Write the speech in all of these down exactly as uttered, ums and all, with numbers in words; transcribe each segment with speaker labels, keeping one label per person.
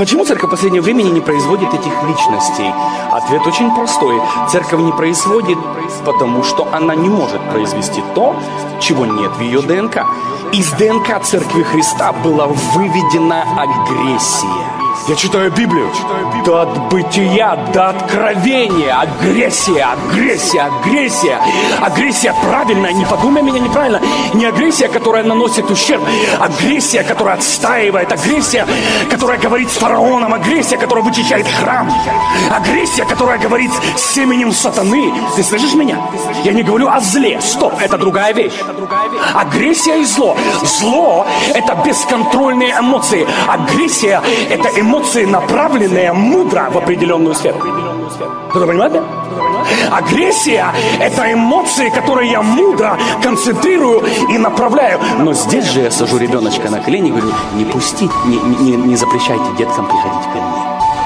Speaker 1: Почему церковь в последнее время не производит этих личностей? Ответ очень простой. Церковь не производит, потому что она не может произвести то, чего нет в ее ДНК. Из ДНК Церкви Христа была выведена агрессия. Я читаю Библию. До от бытия, до откровения. Агрессия, агрессия, агрессия. Агрессия правильная, не подумай меня неправильно. Не агрессия, которая наносит ущерб. Агрессия, которая отстаивает. Агрессия, которая говорит с фараоном. Агрессия, которая вычищает храм. Агрессия, которая говорит с семенем сатаны. Ты слышишь меня? Я не говорю о зле. Стоп, это другая вещь. Агрессия и зло. Зло – это бесконтрольные эмоции. Агрессия – это эмоции, направленные мудро в определенную сферу. Кто-то понимает, да? Агрессия – это эмоции, которые я мудро концентрирую и направляю. Но здесь же я сажу ребеночка на колени и говорю: не пустите, не, не, не запрещайте деткам приходить ко мне.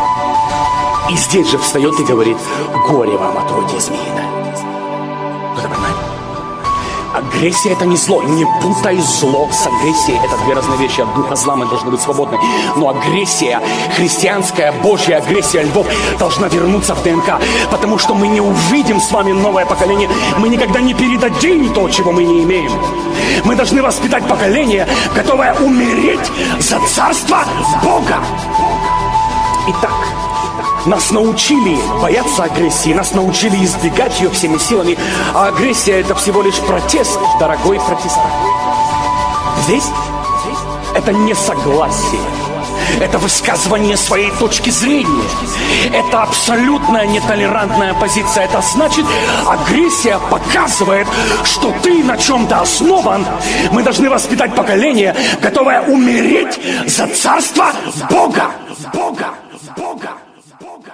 Speaker 1: И здесь же встает и говорит: горе вам от роди змеиное. Кто-то понимает? Агрессия – это не зло. Не путай зло с агрессией. Это две разные вещи. От духа зла мы должны быть свободны. Но агрессия, христианская, Божья агрессия львов должна вернуться в ДНК. Потому что мы не увидим с вами новое поколение. Мы никогда не передадим то, чего мы не имеем. Мы должны воспитать поколение, готовое умереть за царство Бога. Итак, нас научили бояться агрессии, нас научили избегать ее всеми силами, а агрессия – это всего лишь протест, дорогой протестант. Здесь это не согласие, это высказывание своей точки зрения, это абсолютная нетолерантная позиция. Это значит, агрессия показывает, что ты на чем-то основан. Мы должны воспитать поколение, готовое умереть за царство Бога. Бога. Бога. Бога.